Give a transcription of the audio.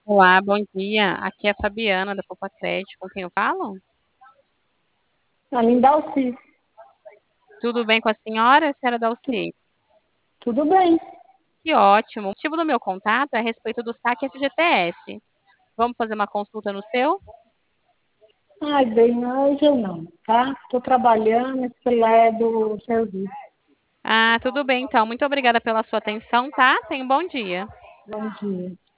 Olá, bom dia. Aqui é a Fabiana da Poupa Crédito. Com quem eu falo? A Lindalci, Tudo bem com a senhora, senhora Dalci? tudo bem. Que ótimo. O motivo do meu contato é a respeito do saque FGTS. Vamos fazer uma consulta no seu? Ai, bem, hoje eu não, tá? Estou trabalhando, esse celular é do serviço. Ah, tudo bem então. Muito obrigada pela sua atenção, tá? Tenha um bom dia. Bom dia.